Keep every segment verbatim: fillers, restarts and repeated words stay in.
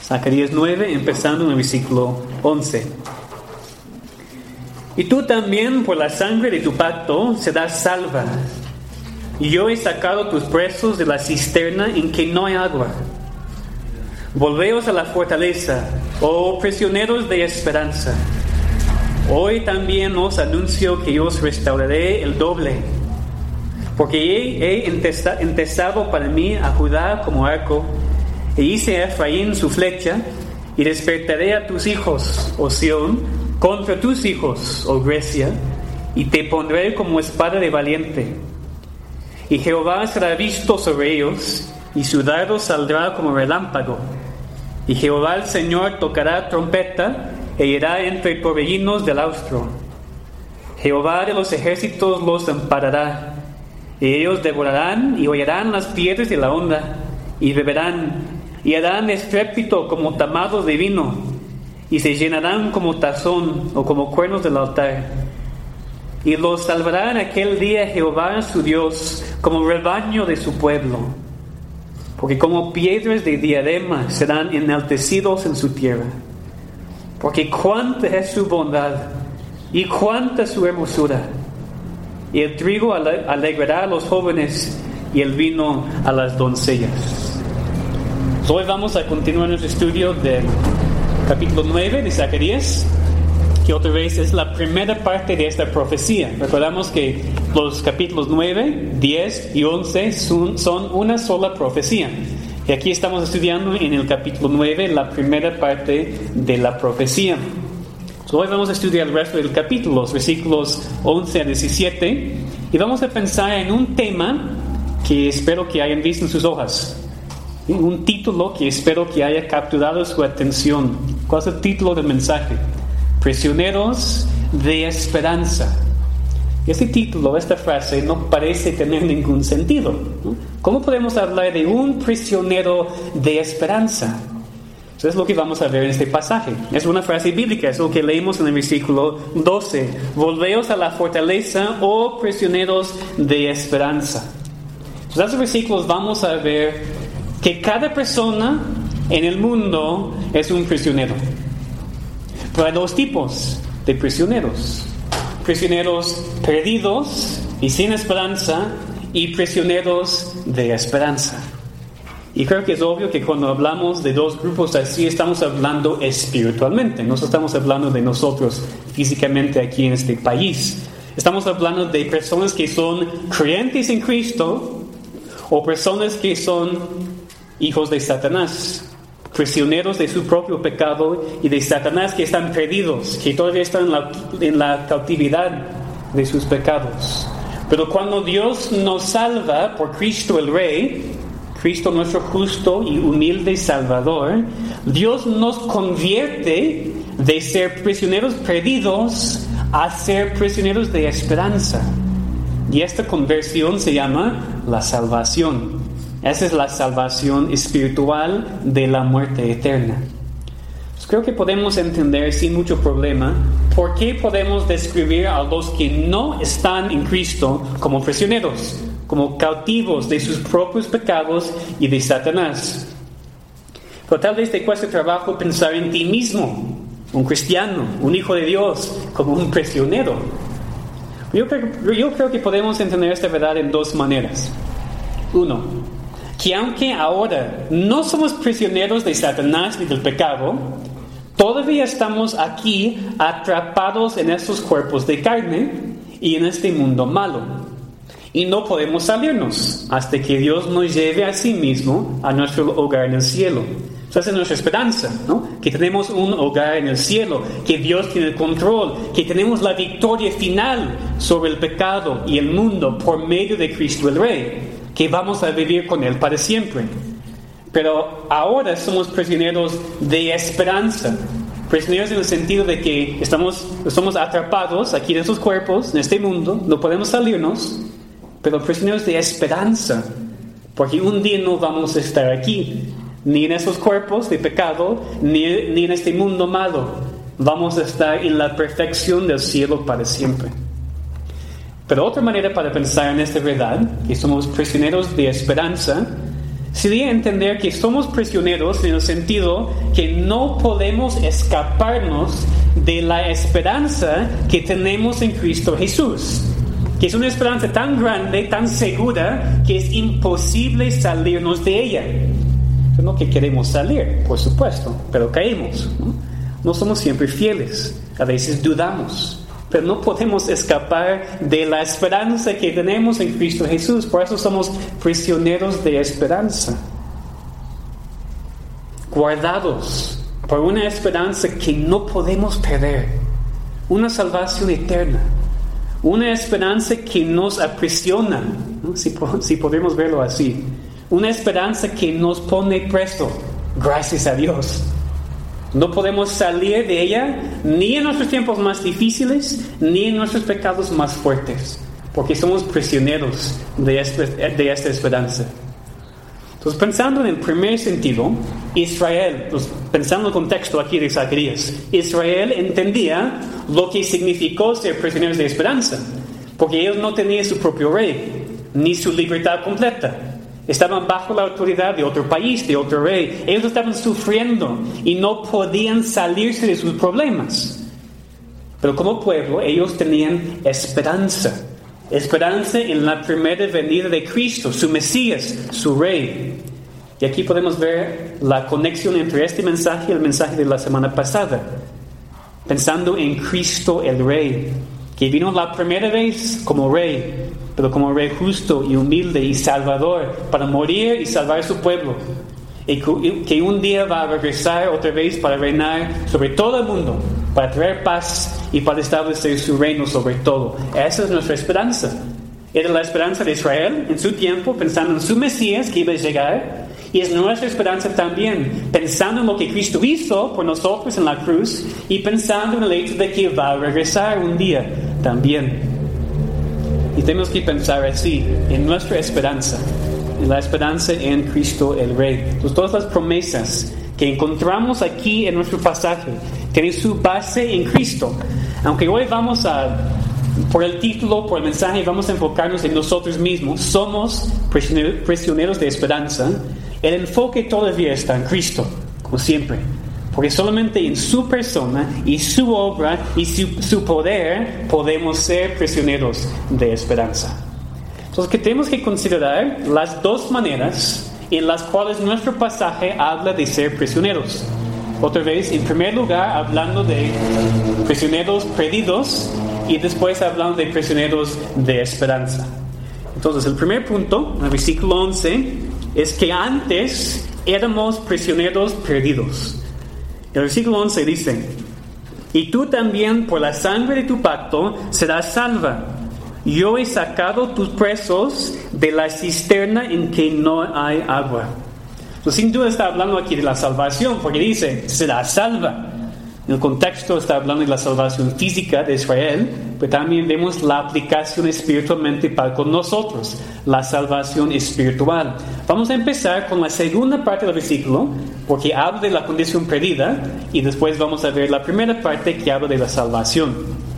Zacarías nueve, empezando en el versículo once. Y tú también, por la sangre de tu pacto, serás salva. Y yo he sacado tus presos de la cisterna en que no hay agua. Volveos a la fortaleza, oh prisioneros de esperanza. Hoy también os anuncio que yo os restauraré el doble, porque he, he entesado para mí a Judá como arco, e hice a Efraín su flecha, y despertaré a tus hijos, oh Sión, contra tus hijos, oh Grecia, y te pondré como espada de valiente. Y Jehová será visto sobre ellos, y su dardo saldrá como relámpago. Y Jehová el Señor tocará trompeta, e irá entre torbellinos del austro. Jehová de los ejércitos los amparará, y ellos devorarán y hollarán las piedras de la onda, y beberán, y harán estrépito como tamados de vino, y se llenarán como tazón o como cuernos del altar. Y los salvará en aquel día Jehová su Dios, como rebaño de su pueblo, porque como piedras de diadema serán enaltecidos en su tierra. Porque cuánta es su bondad y cuánta su hermosura. Y el trigo alegrará a los jóvenes y el vino a las doncellas. Hoy vamos a continuar nuestro estudio del capítulo nueve de Zacarías, que otra vez es la primera parte de esta profecía. Recordamos que los capítulos nueve, diez y once son, son una sola profecía. Y aquí estamos estudiando en el capítulo nueve la primera parte de la profecía. So, hoy vamos a estudiar el resto del capítulo, los versículos once a diecisiete, y vamos a pensar en un tema que espero que hayan visto en sus hojas. Un título que espero que haya capturado su atención. ¿Cuál es el título del mensaje? Prisioneros de esperanza. Este título, esta frase, no parece tener ningún sentido, ¿no? ¿Cómo podemos hablar de un prisionero de esperanza? Eso es lo que vamos a ver en este pasaje. Es una frase bíblica, es lo que leímos en el versículo doce. Volveos a la fortaleza, oh prisioneros de esperanza. En estos versículos vamos a ver que cada persona en el mundo es un prisionero. Pero hay dos tipos de prisioneros. Prisioneros perdidos y sin esperanza, y prisioneros de esperanza. Y creo que es obvio que cuando hablamos de dos grupos así, estamos hablando espiritualmente. No estamos hablando de nosotros físicamente aquí en este país. Estamos hablando de personas que son creyentes en Cristo o personas que son hijos de Satanás, prisioneros de su propio pecado y de Satanás, que están perdidos, que todavía están en la, en la cautividad de sus pecados. Pero cuando Dios nos salva por Cristo el Rey, Cristo nuestro justo y humilde Salvador, Dios nos convierte de ser prisioneros perdidos a ser prisioneros de esperanza. Y esta conversión se llama la salvación. Esa es la salvación espiritual de la muerte eterna. Pues creo que podemos entender sin mucho problema por qué podemos describir a los que no están en Cristo como prisioneros, como cautivos de sus propios pecados y de Satanás. Pero tal vez te cueste trabajo pensar en ti mismo, un cristiano, un hijo de Dios, como un prisionero. Yo creo, yo creo que podemos entender esta verdad en dos maneras. Uno, que aunque ahora no somos prisioneros de Satanás ni del pecado, todavía estamos aquí atrapados en estos cuerpos de carne y en este mundo malo. Y no podemos salirnos hasta que Dios nos lleve a sí mismo a nuestro hogar en el cielo. Esa es nuestra esperanza, ¿no? Que tenemos un hogar en el cielo, que Dios tiene el control, que tenemos la victoria final sobre el pecado y el mundo por medio de Cristo el Rey, que vamos a vivir con Él para siempre. Pero ahora somos prisioneros de esperanza. Prisioneros en el sentido de que estamos, estamos atrapados aquí en estos cuerpos, en este mundo, no podemos salirnos, pero prisioneros de esperanza, porque un día no vamos a estar aquí, ni en esos cuerpos de pecado, ni, ni en este mundo malo. Vamos a estar en la perfección del cielo para siempre. Pero otra manera para pensar en esta verdad, que somos prisioneros de esperanza, sería entender que somos prisioneros en el sentido que no podemos escaparnos de la esperanza que tenemos en Cristo Jesús, que es una esperanza tan grande, tan segura, que es imposible salirnos de ella. No que queremos salir, por supuesto, pero caemos, ¿no? No somos siempre fieles, a veces dudamos, pero no podemos escapar de la esperanza que tenemos en Cristo Jesús. Por eso somos prisioneros de esperanza, guardados por una esperanza que no podemos perder, una salvación eterna, una esperanza que nos aprisiona, ¿no? si, si podemos verlo así, una esperanza que nos pone preso, gracias a Dios. No podemos salir de ella ni en nuestros tiempos más difíciles, ni en nuestros pecados más fuertes, porque somos prisioneros de, este, de esta esperanza. Entonces, pensando en el primer sentido, Israel, pues, pensando en el contexto aquí de Zacarías, Israel entendía lo que significó ser prisioneros de esperanza, porque ellos no tenían su propio rey, ni su libertad completa. Estaban bajo la autoridad de otro país, de otro rey. Ellos estaban sufriendo y no podían salirse de sus problemas. Pero como pueblo, ellos tenían esperanza. Esperanza en la primera venida de Cristo, su Mesías, su Rey. Y aquí podemos ver la conexión entre este mensaje y el mensaje de la semana pasada. Pensando en Cristo el Rey, que vino la primera vez como Rey, pero como Rey justo y humilde y salvador, para morir y salvar a su pueblo, y que un día va a regresar otra vez para reinar sobre todo el mundo, para traer paz y para establecer su reino sobre todo. Esa es nuestra esperanza. Era la esperanza de Israel en su tiempo, pensando en su Mesías que iba a llegar, y es nuestra esperanza también, pensando en lo que Cristo hizo por nosotros en la cruz, y pensando en el hecho de que va a regresar un día también. Y tenemos que pensar así, en nuestra esperanza, en la esperanza en Cristo el Rey. Entonces, todas las promesas que encontramos aquí en nuestro pasaje tienen su base en Cristo. Aunque hoy vamos a, por el título, por el mensaje, vamos a enfocarnos en nosotros mismos, somos prisioneros de esperanza, el enfoque todavía está en Cristo, como siempre. Porque solamente en su persona y su obra y su, su poder podemos ser prisioneros de esperanza. Entonces, que tenemos que considerar las dos maneras en las cuales nuestro pasaje habla de ser prisioneros. Otra vez, en primer lugar, hablando de prisioneros perdidos y después hablando de prisioneros de esperanza. Entonces, el primer punto, en el versículo once, es que antes éramos prisioneros perdidos. El versículo once dice: y tú también por la sangre de tu pacto serás salva. Yo he sacado tus presos de la cisterna en que no hay agua. Entonces, sin duda está hablando aquí de la salvación, porque dice, serás salva. En el contexto está hablando de la salvación física de Israel, pero también vemos la aplicación espiritualmente para con nosotros, la salvación espiritual. Vamos a empezar con la segunda parte del versículo, porque habla de la condición perdida, y después vamos a ver la primera parte que habla de la salvación.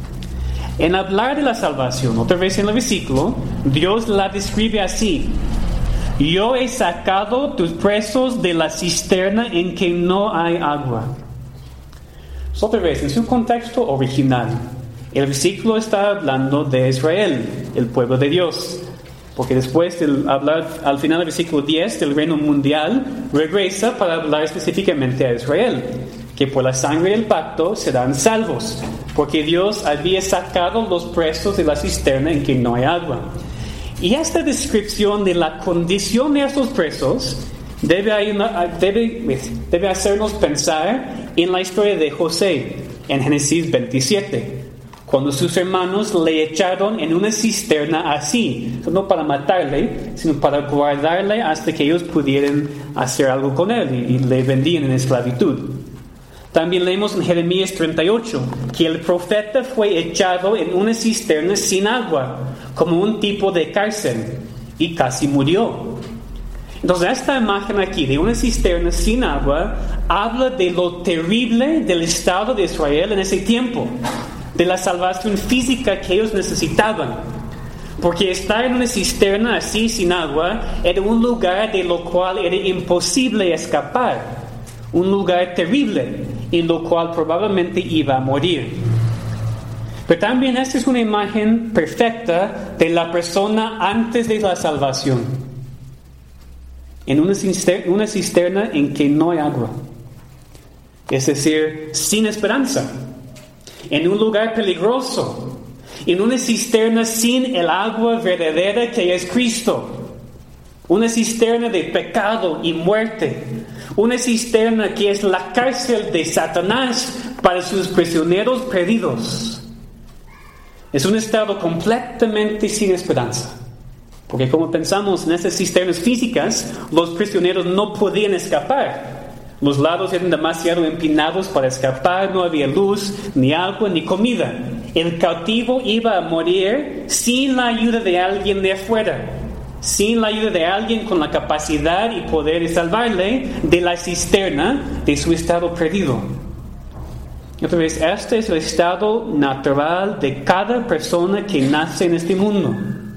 En hablar de la salvación, otra vez en el versículo, Dios la describe así: yo he sacado tus presos de la cisterna en que no hay agua. Otra vez, en su contexto original, el versículo está hablando de Israel, el pueblo de Dios. Porque después de hablar al final del versículo diez del reino mundial, regresa para hablar específicamente a Israel, que por la sangre del pacto serán salvos, porque Dios había sacado los presos de la cisterna en que no hay agua. Y esta descripción de la condición de estos presos debe, debe, debe hacernos pensar en la historia de José en Génesis veintisiete, cuando sus hermanos le echaron en una cisterna así, no para matarle, sino para guardarle hasta que ellos pudieran hacer algo con él, y, y le vendían en esclavitud. También leemos en Jeremías treinta y ocho que el profeta fue echado en una cisterna sin agua, como un tipo de cárcel, y casi murió. Entonces, esta imagen aquí de una cisterna sin agua habla de lo terrible del estado de Israel en ese tiempo, de la salvación física que ellos necesitaban. Porque estar en una cisterna así sin agua era un lugar de lo cual era imposible escapar, un lugar terrible en lo cual probablemente iba a morir. Pero también esta es una imagen perfecta de la persona antes de la salvación. En una cisterna, una cisterna en que no hay agua, es decir, sin esperanza, en un lugar peligroso, en una cisterna sin el agua verdadera que es Cristo, una cisterna de pecado y muerte, una cisterna que es la cárcel de Satanás para sus prisioneros perdidos. Es un estado completamente sin esperanza. Porque como pensamos en estas cisternas físicas, los prisioneros no podían escapar. Los lados eran demasiado empinados para escapar, no había luz, ni agua, ni comida. El cautivo iba a morir sin la ayuda de alguien de afuera, sin la ayuda de alguien con la capacidad y poder de salvarle de la cisterna de su estado perdido. Y otra vez, este es el estado natural de cada persona que nace en este mundo.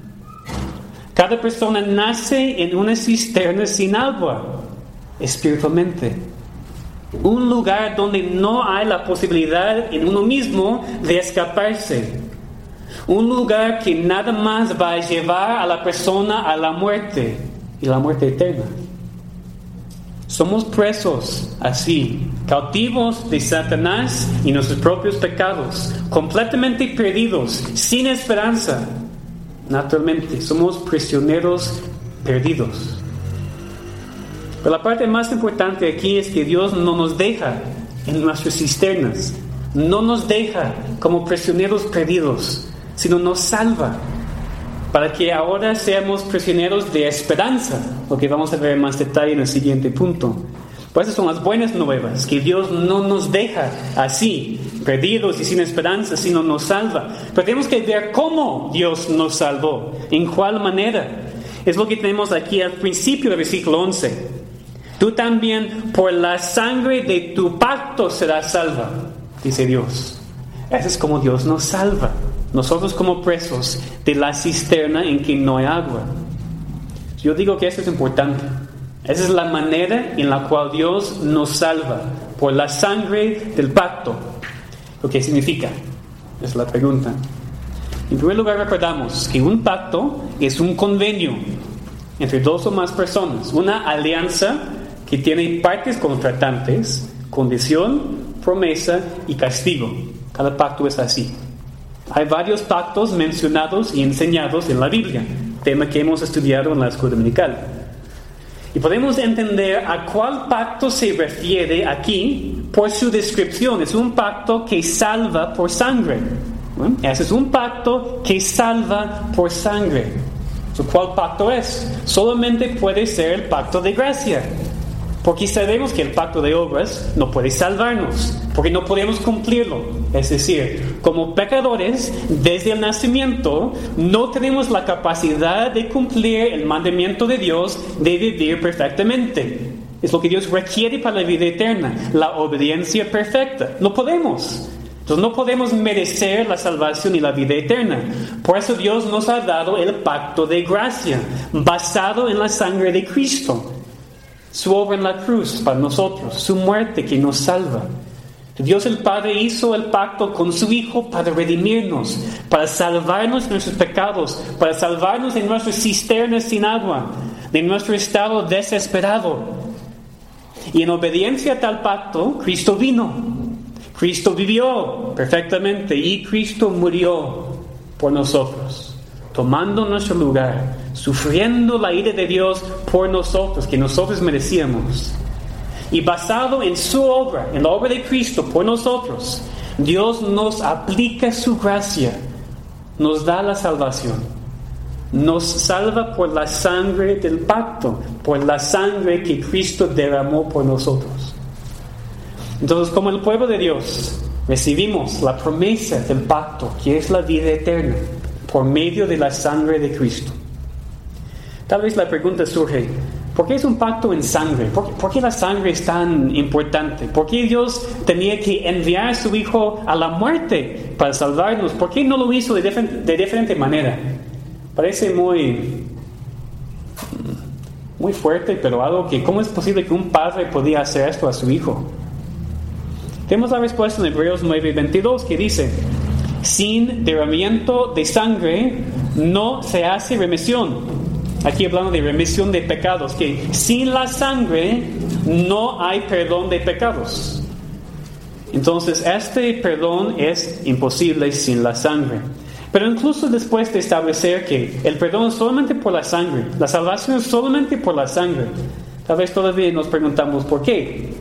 Cada persona nace en una cisterna sin agua, espiritualmente. Un lugar donde no hay la posibilidad en uno mismo de escaparse. Un lugar que nada más va a llevar a la persona a la muerte, y la muerte eterna. Somos presos así, cautivos de Satanás y nuestros propios pecados, completamente perdidos, sin esperanza. Naturalmente, somos prisioneros perdidos. Pero la parte más importante aquí es que Dios no nos deja en nuestras cisternas, no nos deja como prisioneros perdidos, sino nos salva para que ahora seamos prisioneros de esperanza, lo que vamos a ver en más detalle en el siguiente punto. Pues esas son las buenas nuevas, que Dios no nos deja así, perdidos y sin esperanza, sino nos salva. Pero tenemos que ver cómo Dios nos salvó, en cuál manera. Es lo que tenemos aquí al principio del versículo once. Tú también por la sangre de tu pacto serás salva, dice Dios. Eso es como Dios nos salva, nosotros como presos de la cisterna en que no hay agua. Yo digo que esto es importante. Esa es la manera en la cual Dios nos salva, por la sangre del pacto. ¿Lo que significa? Es la pregunta. En primer lugar, recordamos que un pacto es un convenio entre dos o más personas, una alianza que tiene partes contratantes, condición, promesa y castigo. Cada pacto es así. Hay varios pactos mencionados y enseñados en la Biblia, tema que hemos estudiado en la escuela dominical. Y podemos entender a cuál pacto se refiere aquí por su descripción. Es un pacto que salva por sangre. ¿Bueno? Ese es un pacto que salva por sangre. ¿Cuál pacto es? Solamente puede ser el pacto de gracia. Porque sabemos que el pacto de obras no puede salvarnos, porque no podemos cumplirlo. Es decir, como pecadores, desde el nacimiento, no tenemos la capacidad de cumplir el mandamiento de Dios de vivir perfectamente. Es lo que Dios requiere para la vida eterna, la obediencia perfecta. No podemos. Entonces no podemos merecer la salvación y la vida eterna. Por eso Dios nos ha dado el pacto de gracia, basado en la sangre de Cristo. Su obra en la cruz para nosotros, su muerte que nos salva. Dios el Padre hizo el pacto con su Hijo para redimirnos, para salvarnos de nuestros pecados, para salvarnos de nuestras cisternas sin agua, de nuestro estado desesperado. Y en obediencia a tal pacto, Cristo vino. Cristo vivió perfectamente y Cristo murió por nosotros, tomando nuestro lugar, sufriendo la ira de Dios por nosotros, que nosotros merecíamos. Y basado en su obra, en la obra de Cristo por nosotros, Dios nos aplica su gracia, nos da la salvación, nos salva por la sangre del pacto, por la sangre que Cristo derramó por nosotros. Entonces, como el pueblo de Dios, recibimos la promesa del pacto, que es la vida eterna, por medio de la sangre de Cristo. Tal vez la pregunta surge, ¿por qué es un pacto en sangre? ¿Por qué, por qué la sangre es tan importante? ¿Por qué Dios tenía que enviar a su Hijo a la muerte para salvarnos? ¿Por qué no lo hizo de, difer- de diferente manera? Parece muy, muy fuerte, pero algo que, ¿cómo es posible que un padre podía hacer esto a su hijo? Tenemos la respuesta en Hebreos nueve veintidós que dice: sin derramamiento de sangre no se hace remisión. Aquí hablando de remisión de pecados, que sin la sangre no hay perdón de pecados. Entonces, este perdón es imposible sin la sangre. Pero incluso después de establecer que el perdón es solamente por la sangre, la salvación es solamente por la sangre, tal vez todavía nos preguntamos ¿por qué?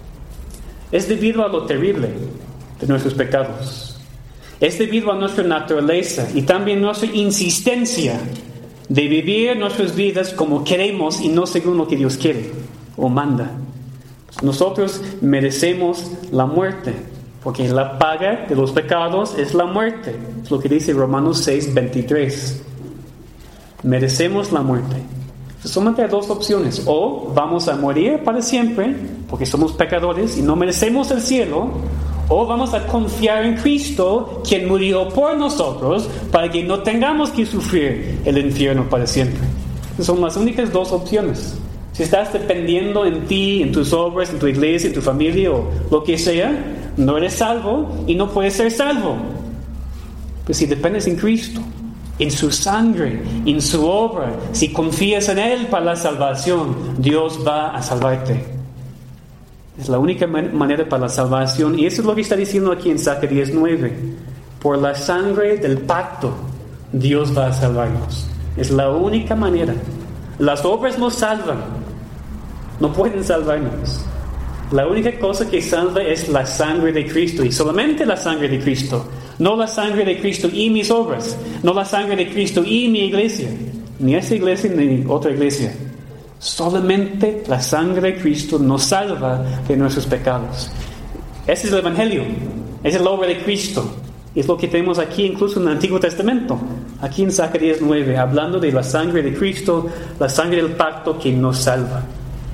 Es debido a lo terrible de nuestros pecados. Es debido a nuestra naturaleza y también nuestra insistencia de vivir nuestras vidas como queremos y no según lo que Dios quiere o manda. Nosotros merecemos la muerte, porque la paga de los pecados es la muerte. Es lo que dice Romanos seis veintitrés. Merecemos la muerte. Solamente hay dos opciones: o vamos a morir para siempre, porque somos pecadores y no merecemos el cielo, o vamos a confiar en Cristo, quien murió por nosotros, para que no tengamos que sufrir el infierno para siempre. Son las únicas dos opciones. Si estás dependiendo en ti, en tus obras, en tu iglesia, en tu familia o lo que sea, no eres salvo y no puedes ser salvo. Pero si dependes en Cristo, en su sangre, en su obra, si confías en Él para la salvación, Dios va a salvarte. Es la única man- manera para la salvación. Y eso es lo que está diciendo aquí en Zacarías nueve. Por la sangre del pacto, Dios va a salvarnos. Es la única manera. Las obras nos salvan. No pueden salvarnos. La única cosa que salva es la sangre de Cristo. Y solamente la sangre de Cristo. No la sangre de Cristo y mis obras. No la sangre de Cristo y mi iglesia. Ni esa iglesia ni otra iglesia. Solamente la sangre de Cristo nos salva de nuestros pecados. Ese es el Evangelio. Esa es la obra de Cristo. Es lo que tenemos aquí incluso en el Antiguo Testamento. Aquí en Zacarías nueve, hablando de la sangre de Cristo, la sangre del pacto que nos salva.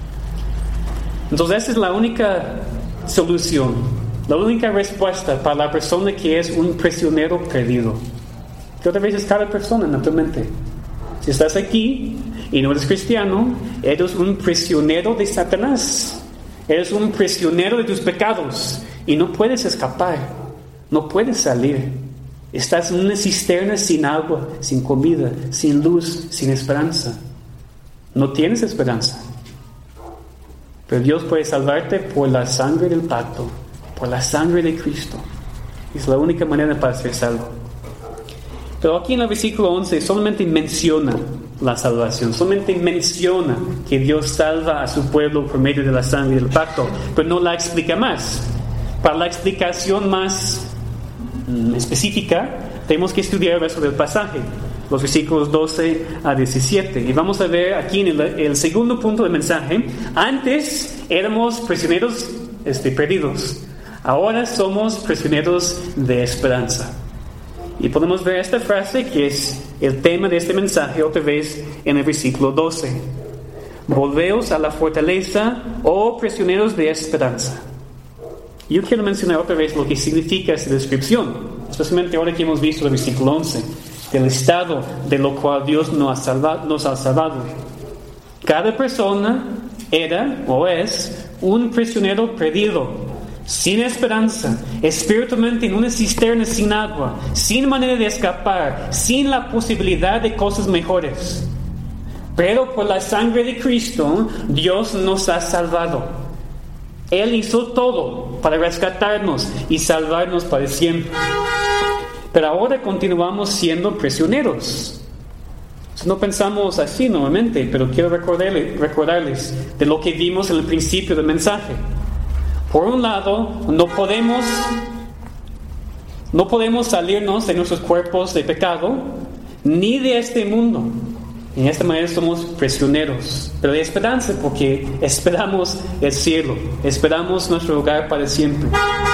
Entonces esa es la única solución, la única respuesta para la persona que es un prisionero perdido. Que otra vez es cada persona, naturalmente. Si estás aquí y no eres cristiano, eres un prisionero de Satanás. Eres un prisionero de tus pecados y no puedes escapar, no puedes salir. Estás en una cisterna sin agua, sin comida, sin luz, sin esperanza. No tienes esperanza. Pero Dios puede salvarte por la sangre del pacto, por la sangre de Cristo. Es la única manera para ser salvo. Pero aquí en el versículo once solamente menciona la salvación, solamente menciona que Dios salva a su pueblo por medio de la sangre del pacto, pero no la explica más. Para la explicación más mm, específica, tenemos que estudiar el resto del pasaje, los versículos doce a diecisiete. Y vamos a ver aquí en el, el segundo punto del mensaje. Antes éramos prisioneros este, perdidos. Ahora somos prisioneros de esperanza. Y podemos ver esta frase que es el tema de este mensaje otra vez en el versículo doce. Volveos a la fortaleza, oh prisioneros de esperanza. Yo quiero mencionar otra vez lo que significa esta descripción, especialmente ahora que hemos visto el versículo once, del estado de lo cual Dios nos ha salvado. Nos ha salvado. Cada persona era o es un prisionero perdido, sin esperanza, espiritualmente en una cisterna sin agua, sin manera de escapar, sin la posibilidad de cosas mejores. Pero por la sangre de Cristo, Dios nos ha salvado. Él hizo todo para rescatarnos y salvarnos para siempre. Pero ahora continuamos siendo prisioneros. No pensamos así normalmente, pero quiero recordarles, recordarles de lo que vimos en el principio del mensaje. Por un lado, no podemos, no podemos salirnos de nuestros cuerpos de pecado, ni de este mundo. En esta manera somos prisioneros, pero de esperanza, porque esperamos el cielo, esperamos nuestro hogar para siempre.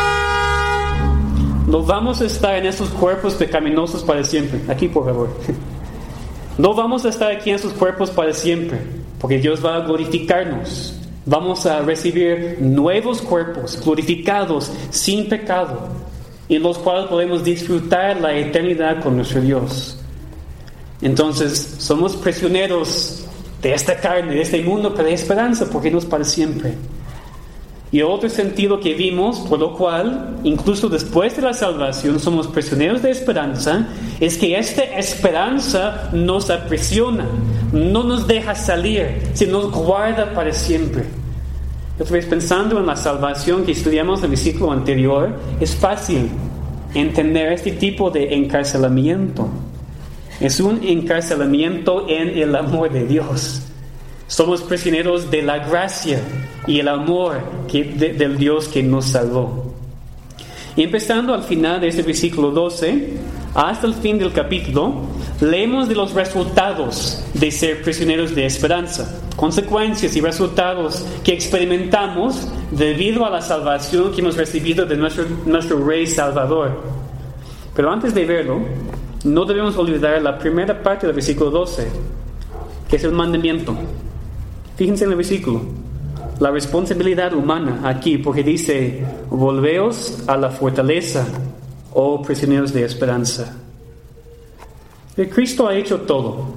No vamos a estar en esos cuerpos pecaminosos para siempre. Aquí, por favor. No vamos a estar aquí en esos cuerpos para siempre, porque Dios va a glorificarnos. Vamos a recibir nuevos cuerpos glorificados, sin pecado, en los cuales podemos disfrutar la eternidad con nuestro Dios. Entonces, somos prisioneros de esta carne, de este mundo, pero hay esperanza porque no es para siempre. Y otro sentido que vimos, por lo cual, incluso después de la salvación, somos prisioneros de esperanza, es que esta esperanza nos aprisiona, no nos deja salir, sino nos guarda para siempre. Otra vez, pensando en la salvación que estudiamos en el versículo anterior, es fácil entender este tipo de encarcelamiento. Es un encarcelamiento en el amor de Dios. Somos prisioneros de la gracia y el amor que, de, del Dios que nos salvó. Y empezando al final de este versículo doce, hasta el fin del capítulo, leemos de los resultados de ser prisioneros de esperanza, consecuencias y resultados que experimentamos debido a la salvación que hemos recibido de nuestro, nuestro Rey Salvador. Pero antes de verlo, no debemos olvidar la primera parte del versículo doce, que es el mandamiento. Fíjense en el versículo, la responsabilidad humana aquí, porque dice: volveos a la fortaleza, oh prisioneros de esperanza. Cristo ha hecho todo.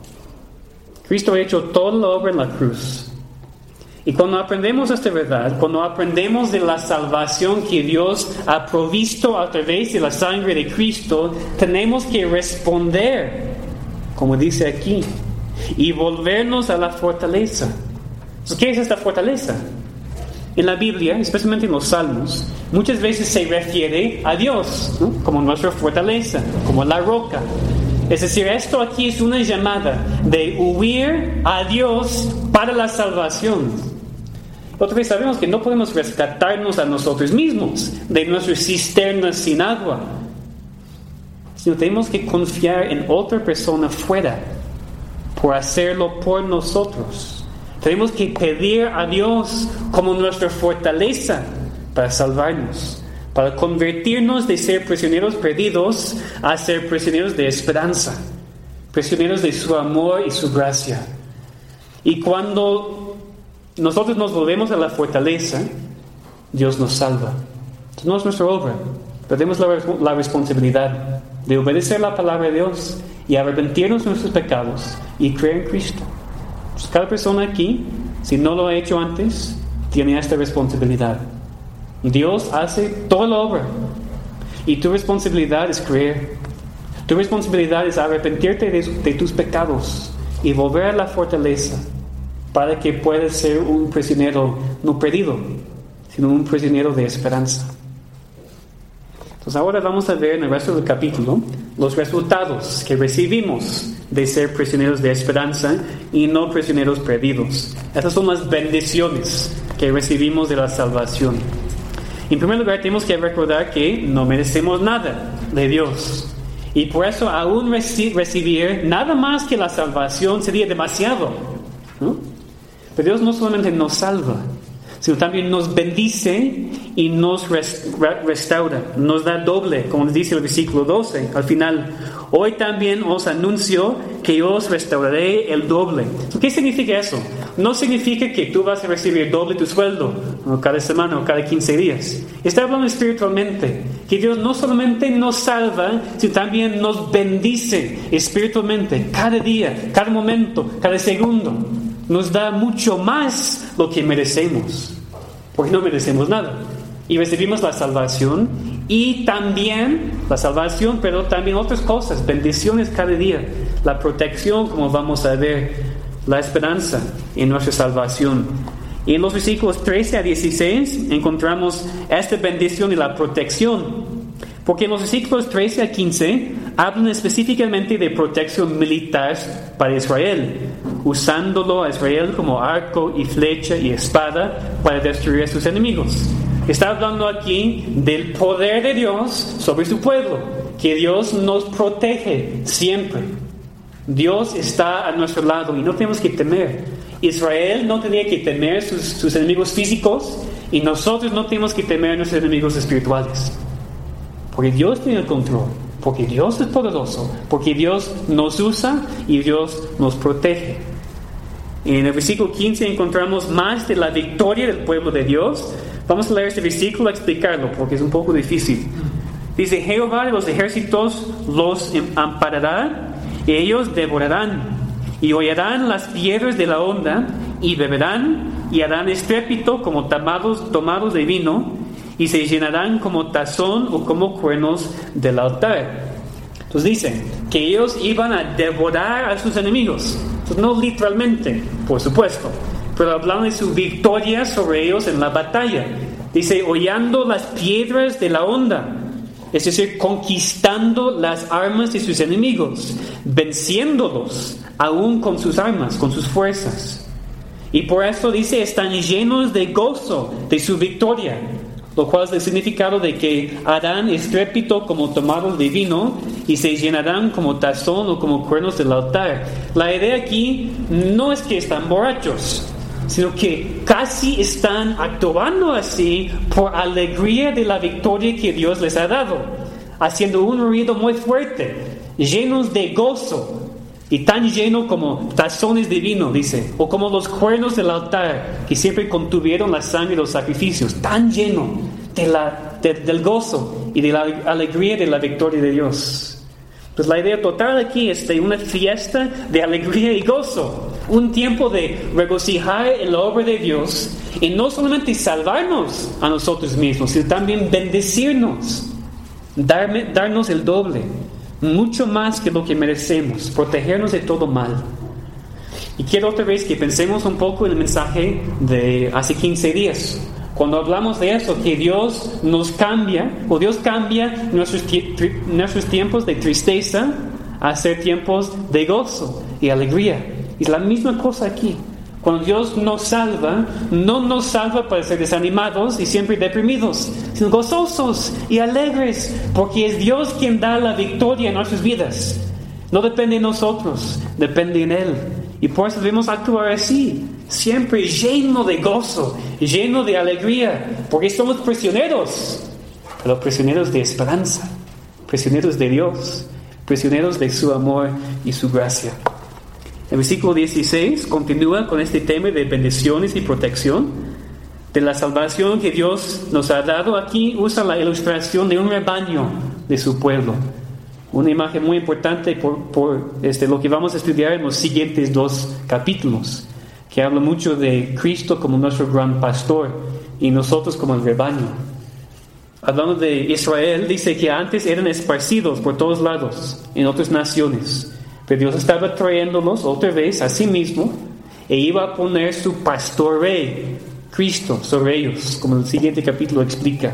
Cristo ha hecho toda la obra en la cruz. Y cuando aprendemos esta verdad, cuando aprendemos de la salvación que Dios ha provisto a través de la sangre de Cristo, tenemos que responder, como dice aquí, y volvernos a la fortaleza. ¿Qué es esta fortaleza? En la Biblia, especialmente en los Salmos, muchas veces se refiere a Dios, ¿no?, como nuestra fortaleza, como la roca. Es decir, esto aquí es una llamada de huir a Dios para la salvación. Otra vez sabemos que no podemos rescatarnos a nosotros mismos de nuestras cisternas sin agua, sino tenemos que confiar en otra persona fuera por hacerlo por nosotros. Tenemos que pedir a Dios como nuestra fortaleza para salvarnos, para convertirnos de ser prisioneros perdidos a ser prisioneros de esperanza, prisioneros de su amor y su gracia. Y cuando nosotros nos volvemos a la fortaleza, Dios nos salva. No es nuestra obra, pero tenemos la, la responsabilidad de obedecer la palabra de Dios y arrepentirnos de nuestros pecados y creer en Cristo. Pues cada persona aquí, si no lo ha hecho antes, tiene esta responsabilidad. Dios hace toda la obra y tu responsabilidad es creer. Tu responsabilidad es arrepentirte de, de tus pecados y volver a la fortaleza para que puedas ser un prisionero no perdido, sino un prisionero de esperanza. Entonces ahora vamos a ver en el resto del capítulo los resultados que recibimos de ser prisioneros de esperanza y no prisioneros perdidos. Estas son las bendiciones que recibimos de la salvación. En primer lugar, tenemos que recordar que no merecemos nada de Dios. Y por eso aún reci- recibir nada más que la salvación sería demasiado, ¿no? Pero Dios no solamente nos salva, sino también nos bendice y nos rest- restaura, nos da doble, como dice el versículo doce. Al final, hoy también os anuncio que yo os restauraré el doble. ¿Qué significa eso? No significa que tú vas a recibir doble tu sueldo, ¿no?, cada semana o cada quince días. Está hablando espiritualmente, que Dios no solamente nos salva, sino también nos bendice espiritualmente, cada día, cada momento, cada segundo. Nos da mucho más lo que merecemos, porque no merecemos nada. Y recibimos la salvación y también la salvación, pero también otras cosas, bendiciones cada día, la protección, como vamos a ver, la esperanza en nuestra salvación. Y en los versículos trece a dieciséis encontramos esta bendición y la protección. Porque en los versículos trece a quince hablan específicamente de protección militar para Israel, usándolo a Israel como arco y flecha y espada para destruir a sus enemigos. Está hablando aquí del poder de Dios sobre su pueblo, que Dios nos protege siempre. Dios está a nuestro lado y no tenemos que temer. Israel no tenía que temer sus, sus enemigos físicos y nosotros no tenemos que temer a nuestros enemigos espirituales. Porque Dios tiene el control, porque Dios es poderoso, porque Dios nos usa y Dios nos protege. En el versículo quince encontramos más de la victoria del pueblo de Dios. Vamos a leer este versículo a explicarlo porque es un poco difícil. Dice: Jehová de los ejércitos los amparará y ellos devorarán, y hollarán las piedras de la onda, y beberán, y harán estrépito como tomados, tomados de vino, y se llenarán como tazón o como cuernos del altar. Entonces dicen que ellos iban a devorar a sus enemigos. Entonces, no literalmente, por supuesto, pero hablando de su victoria sobre ellos en la batalla. Dice, hollando las piedras de la onda, es decir, conquistando las armas de sus enemigos, venciéndolos aún con sus armas, con sus fuerzas. Y por eso dice, están llenos de gozo de su victoria, lo cual es el significado de que harán estrépito como tomados de vino y se llenarán como tazón o como cuernos del altar. La idea aquí no es que están borrachos, sino que casi están actuando así por alegría de la victoria que Dios les ha dado, haciendo un ruido muy fuerte, llenos de gozo, y tan lleno como tazones de vino, dice, o como los cuernos del altar que siempre contuvieron la sangre de los sacrificios, tan lleno de la, de, del gozo y de la alegría de la victoria de Dios. Pues la idea total aquí es de una fiesta de alegría y gozo, un tiempo de regocijar en la obra de Dios y no solamente salvarnos a nosotros mismos, sino también bendecirnos, darme, darnos el doble, mucho más que lo que merecemos, protegernos de todo mal. Y quiero otra vez que pensemos un poco en el mensaje de hace quince días, cuando hablamos de eso, que Dios nos cambia, o Dios cambia nuestros, tri- nuestros tiempos de tristeza a ser tiempos de gozo y alegría. Y es la misma cosa aquí. Cuando Dios nos salva, no nos salva para ser desanimados y siempre deprimidos, sino gozosos y alegres, porque es Dios quien da la victoria en nuestras vidas. No depende de nosotros, depende en Él. Y por eso debemos actuar así, siempre lleno de gozo, lleno de alegría, porque somos prisioneros, pero prisioneros de esperanza, prisioneros de Dios, prisioneros de su amor y su gracia. El versículo dieciséis continúa con este tema de bendiciones y protección, de la salvación que Dios nos ha dado. Aquí usa la ilustración de un rebaño de su pueblo, una imagen muy importante por, por este, lo que vamos a estudiar en los siguientes dos capítulos, que habla mucho de Cristo como nuestro gran pastor y nosotros como el rebaño. Hablando de Israel, dice que antes eran esparcidos por todos lados, en otras naciones. Pero Dios estaba trayéndolos otra vez a sí mismo e iba a poner su pastor rey, Cristo, sobre ellos, como el siguiente capítulo explica.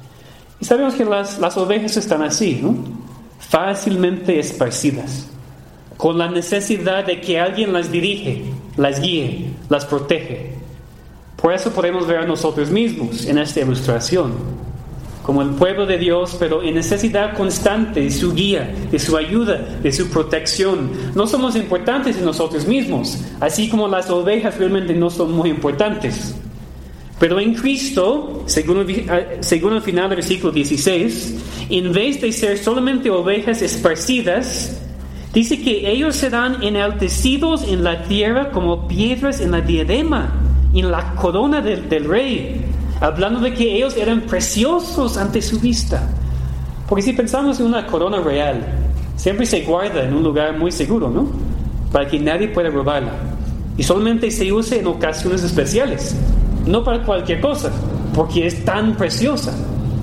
Y sabemos que las, las ovejas están así, ¿no? Fácilmente esparcidas, con la necesidad de que alguien las dirige, las guíe, las protege. Por eso podemos ver a nosotros mismos en esta ilustración, como el pueblo de Dios, pero en necesidad constante de su guía, de su ayuda, de su protección. No somos importantes en nosotros mismos, así como las ovejas realmente no son muy importantes. Pero en Cristo, según el, según el final del versículo dieciséis, en vez de ser solamente ovejas esparcidas, dice que ellos serán enaltecidos en la tierra como piedras en la diadema, en la corona del, del rey. Hablando de que ellos eran preciosos ante su vista. Porque si pensamos en una corona real, siempre se guarda en un lugar muy seguro, ¿no? Para que nadie pueda robarla. Y solamente se usa en ocasiones especiales, no para cualquier cosa, porque es tan preciosa.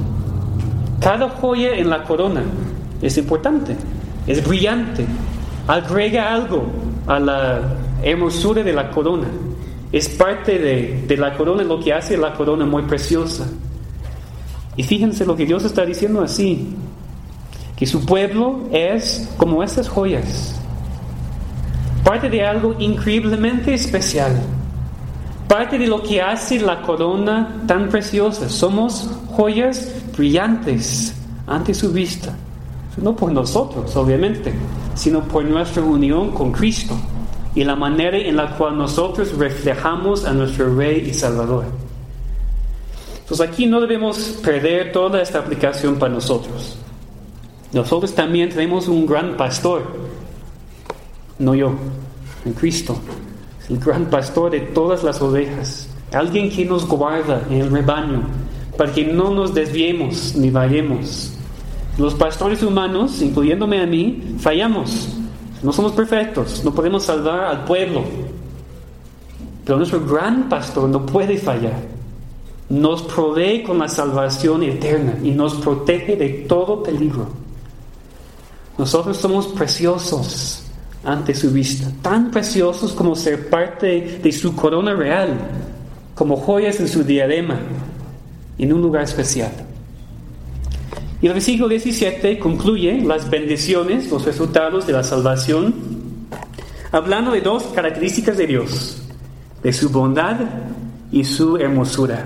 Cada joya en la corona es importante, es brillante, agrega algo a la hermosura de la corona. Es parte de, de la corona, lo que hace la corona muy preciosa. Y fíjense lo que Dios está diciendo así, que su pueblo es como esas joyas, parte de algo increíblemente especial, parte de lo que hace la corona tan preciosa. Somos joyas brillantes ante su vista, no por nosotros obviamente, sino por nuestra unión con Cristo y la manera en la cual nosotros reflejamos a nuestro Rey y Salvador. Entonces aquí no debemos perder toda esta aplicación para nosotros. Nosotros también tenemos un gran pastor, no yo, en Cristo. Es el gran pastor de todas las ovejas, alguien que nos guarda en el rebaño para que no nos desviemos ni vayamos. Los pastores humanos, incluyéndome a mí, fallamos. No somos perfectos, no podemos salvar al pueblo. Pero nuestro gran pastor no puede fallar. Nos provee con la salvación eterna y nos protege de todo peligro. Nosotros somos preciosos ante su vista, tan preciosos como ser parte de su corona real, como joyas en su diadema, en un lugar especial. Y el versículo diecisiete concluye las bendiciones, los resultados de la salvación, hablando de dos características de Dios, de su bondad y su hermosura.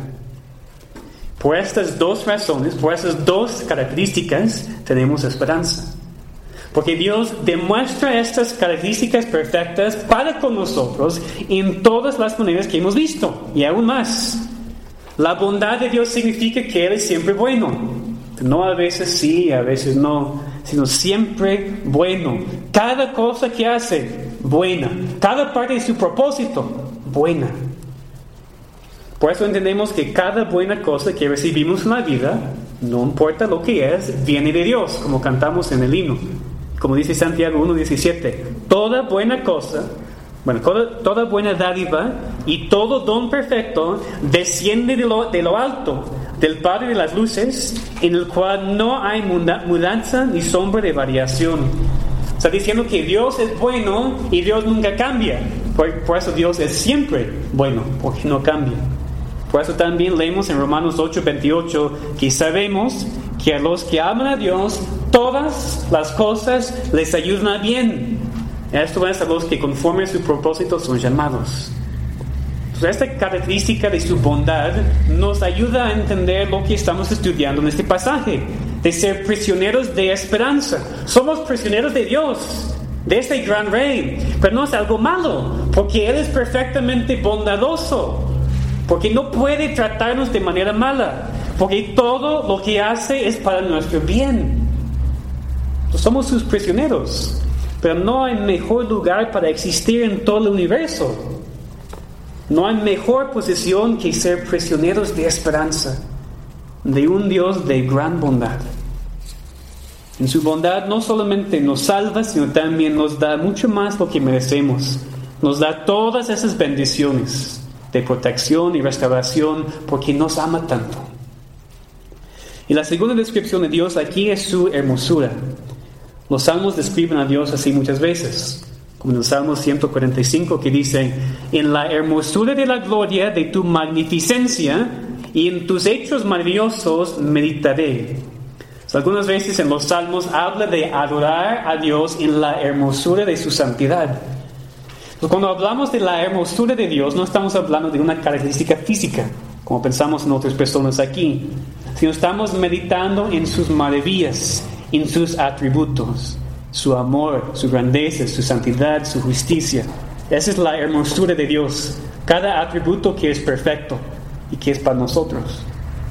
Por estas dos razones, por estas dos características, tenemos esperanza. Porque Dios demuestra estas características perfectas para con nosotros en todas las maneras que hemos visto, y aún más. La bondad de Dios significa que Él es siempre bueno. No a veces sí, a veces no, sino siempre bueno. Cada cosa que hace, buena. Cada parte de su propósito, buena. Por eso entendemos que cada buena cosa que recibimos en la vida, no importa lo que es, viene de Dios, como cantamos en el himno. Como dice Santiago uno diecisiete, toda buena cosa, bueno, toda, toda buena dádiva y todo don perfecto desciende de lo, de lo alto, del Padre de las luces, en el cual no hay mudanza ni sombra de variación. Está diciendo que Dios es bueno y Dios nunca cambia. Por, por eso Dios es siempre bueno, porque no cambia. Por eso también leemos en Romanos ocho veintiocho que sabemos que a los que aman a Dios, todas las cosas les ayudan a bien. Esto es a los que conforme a su propósito son llamados. Esta característica de su bondad nos ayuda a entender lo que estamos estudiando en este pasaje, de ser prisioneros de esperanza. Somos prisioneros de Dios, de este gran rey, pero no es algo malo, porque Él es perfectamente bondadoso, porque no puede tratarnos de manera mala, porque todo lo que hace es para nuestro bien. Somos sus prisioneros, pero no hay mejor lugar para existir en todo el universo. No hay mejor posición que ser prisioneros de esperanza, de un Dios de gran bondad. En su bondad no solamente nos salva, sino también nos da mucho más lo que merecemos. Nos da todas esas bendiciones de protección y restauración porque nos ama tanto. Y la segunda descripción de Dios aquí es su hermosura. Los salmos describen a Dios así muchas veces. Como en el Salmo ciento cuarenta y cinco que dice, en la hermosura de la gloria de tu magnificencia y en tus hechos maravillosos meditaré. So, algunas veces en los Salmos habla de adorar a Dios en la hermosura de su santidad. So, cuando hablamos de la hermosura de Dios, no estamos hablando de una característica física, como pensamos en otras personas aquí, sino estamos meditando en sus maravillas, en sus atributos. Su amor, su grandeza, su santidad, su justicia. Esa es la hermosura de Dios. Cada atributo que es perfecto y que es para nosotros.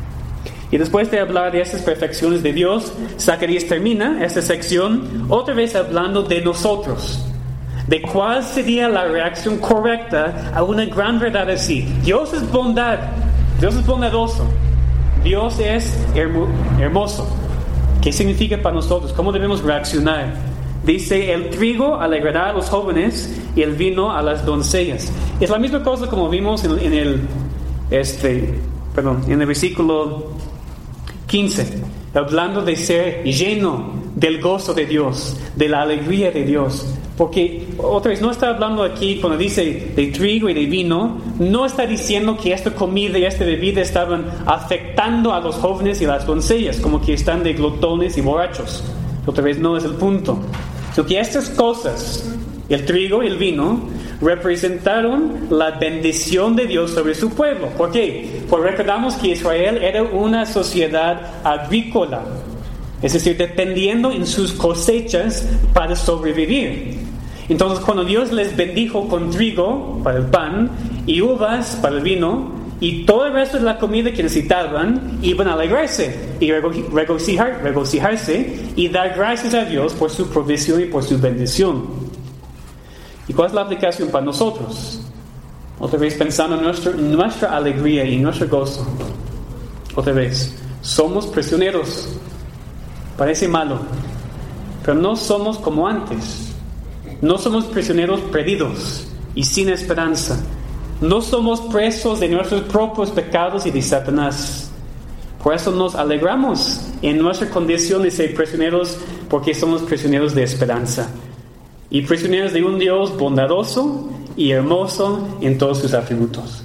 Y después de hablar de estas perfecciones de Dios, Zacarías termina esta sección otra vez hablando de nosotros. De cuál sería la reacción correcta a una gran verdad así. Dios es bondad. Dios es bondadoso. Dios es hermo- hermoso. ¿Qué significa para nosotros? ¿Cómo debemos reaccionar? Dice, el trigo alegrará a los jóvenes y el vino a las doncellas. Es la misma cosa como vimos en, en el este, perdón, en el versículo quince, hablando de ser lleno del gozo de Dios, de la alegría de Dios. Porque, otra vez, no está hablando aquí, cuando dice de trigo y de vino, no está diciendo que esta comida y esta bebida estaban afectando a los jóvenes y a las doncellas, como que están de glotones y borrachos. Otra vez, no es el punto. Sino que estas cosas, el trigo y el vino, representaron la bendición de Dios sobre su pueblo. ¿Por qué? Porque recordamos que Israel era una sociedad agrícola, es decir, dependiendo en sus cosechas para sobrevivir. Entonces, cuando Dios les bendijo con trigo para el pan y uvas para el vino y todo el resto de la comida que necesitaban, iban a alegrarse y regocijar, regocijarse y dar gracias a Dios por su provisión y por su bendición. ¿Y cuál es la aplicación para nosotros? Otra vez pensando en nuestro, nuestra alegría y nuestro gozo. Otra vez, somos prisioneros. Parece malo, pero no somos como antes. no somos prisioneros perdidos y sin esperanza. No somos presos de nuestros propios pecados y de Satanás. Por eso nos alegramos en nuestra condición de ser prisioneros, porque somos prisioneros de esperanza y prisioneros de un Dios bondadoso y hermoso en todos sus atributos.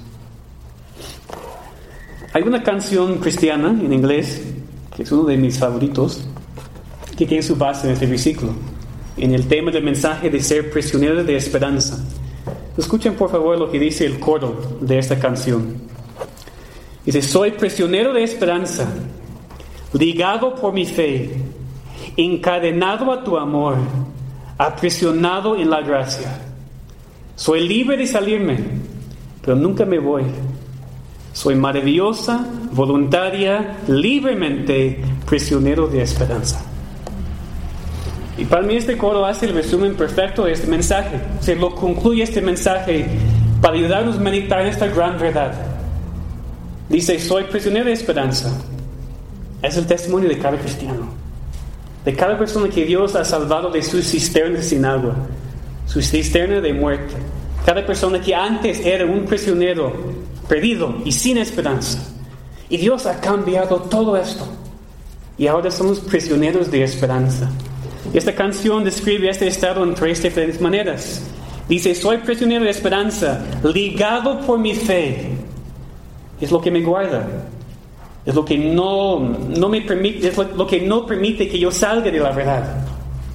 Hay una canción cristiana en inglés, que es uno de mis favoritos, que tiene su base en este versículo, en el tema del mensaje de ser prisioneros de esperanza. Escuchen por favor lo que dice el coro de esta canción. Dice: soy prisionero de esperanza, ligado por mi fe, encadenado a tu amor, aprisionado en la gracia. Soy libre de salirme, pero nunca me voy. Soy maravillosa, voluntaria, libremente prisionero de esperanza. Y para mí este coro hace el resumen perfecto de este mensaje. Se lo concluye este mensaje para ayudarnos a meditar en esta gran verdad. Dice: soy prisionero de esperanza. Es el testimonio de cada cristiano, de cada persona que Dios ha salvado de su cisterna sin agua, su cisterna de muerte. Cada persona que antes era un prisionero perdido y sin esperanza. Y Dios ha cambiado todo esto. Y ahora somos prisioneros de esperanza. Esta canción describe este estado en tres diferentes maneras. Dice: soy prisionero de esperanza, ligado por mi fe. Es lo que me guarda. Es lo que no, no me permite, es lo, lo que no permite que yo salga de la verdad.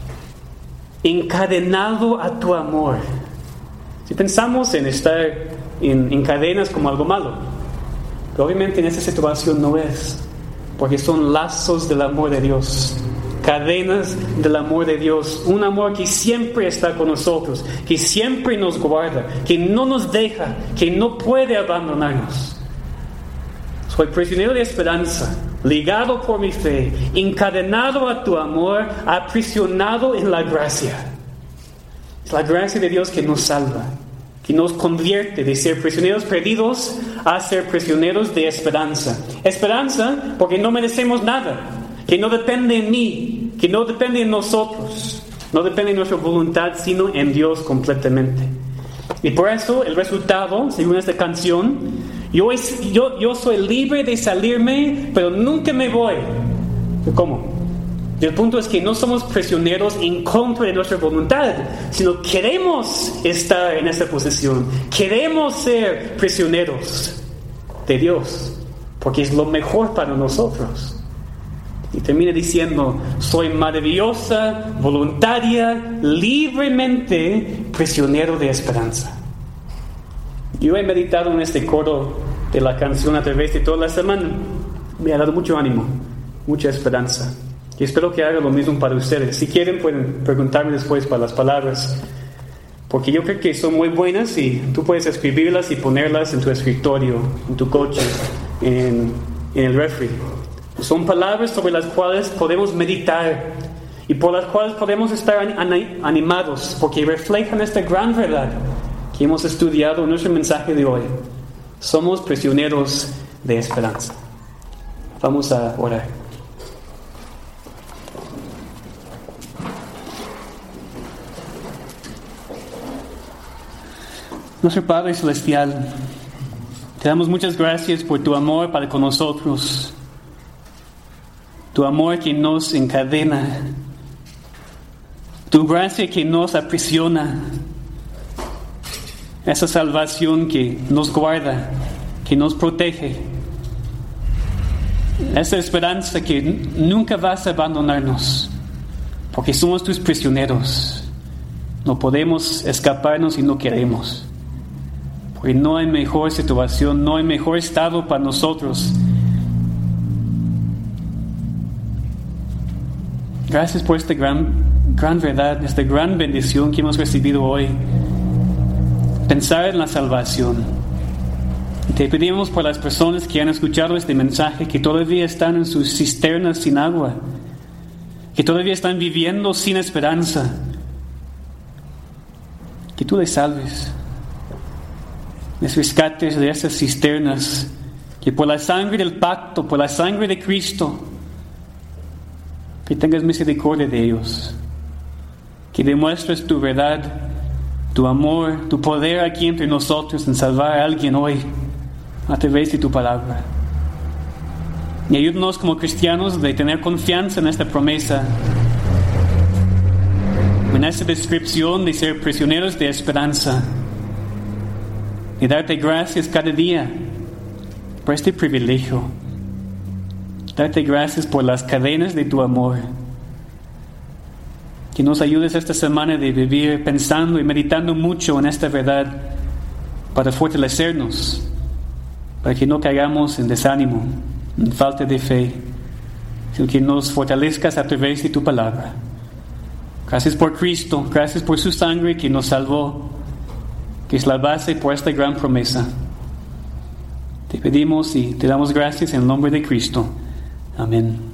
Encadenado a tu amor. Si pensamos en estar en, en cadenas como algo malo, pero obviamente en esta situación no es, porque son lazos del amor de Dios. Cadenas del amor de Dios, un amor que siempre está con nosotros, que siempre nos guarda, que no nos deja, que no puede abandonarnos. Soy prisionero de esperanza, ligado por mi fe, encadenado a tu amor, aprisionado en la gracia. Es la gracia de Dios que nos salva, que nos convierte de ser prisioneros perdidos a ser prisioneros de esperanza. Esperanza porque no merecemos nada, que no depende en mí, que no depende en nosotros, no depende en nuestra voluntad, sino en Dios completamente. Y por eso el resultado, según esta canción, yo, es, yo, yo soy libre de salirme, pero nunca me voy. ¿Cómo? El punto es que no somos prisioneros en contra de nuestra voluntad, sino queremos estar en esa posición, queremos ser prisioneros de Dios, porque es lo mejor para nosotros. Y termina diciendo: soy maravillosa, voluntaria, libremente prisionero de esperanza. Yo he meditado en este coro de la canción a través de toda la semana. Me ha dado mucho ánimo, mucha esperanza. Y espero que haga lo mismo para ustedes. Si quieren pueden preguntarme después para las palabras, porque yo creo que son muy buenas y tú puedes escribirlas y ponerlas en tu escritorio, en tu coche, en, en el refri. Son palabras sobre las cuales podemos meditar y por las cuales podemos estar animados, porque reflejan esta gran verdad que hemos estudiado en nuestro mensaje de hoy. Somos prisioneros de esperanza. Vamos a orar. Nuestro Padre Celestial, te damos muchas gracias por tu amor para con nosotros. Tu amor que nos encadena, tu gracia que nos aprisiona, esa salvación que nos guarda, que nos protege, esa esperanza que nunca vas a abandonarnos, porque somos tus prisioneros. No podemos escaparnos y no queremos, porque no hay mejor situación, no hay mejor estado para nosotros. Gracias por esta gran, gran verdad, esta gran bendición que hemos recibido hoy. Pensar en la salvación. Y te pedimos por las personas que han escuchado este mensaje, que todavía están en sus cisternas sin agua, que todavía están viviendo sin esperanza, que tú les salves, les rescates de esas cisternas, que por la sangre del pacto, por la sangre de Cristo, que tengas misericordia de ellos. que demuestres tu verdad, tu amor, tu poder aquí entre nosotros en salvar a alguien hoy a través de tu palabra. Y ayúdanos como cristianos de tener confianza en esta promesa, en esta descripción de ser prisioneros de esperanza, y darte gracias cada día por este privilegio. Darte gracias por las cadenas de tu amor. Que nos ayudes esta semana de vivir pensando y meditando mucho en esta verdad para fortalecernos, para que no caigamos en desánimo, en falta de fe, sino que nos fortalezcas a través de tu palabra. Gracias por Cristo, gracias por su sangre que nos salvó, que es la base por esta gran promesa. Te pedimos y te damos gracias en el nombre de Cristo. Amén.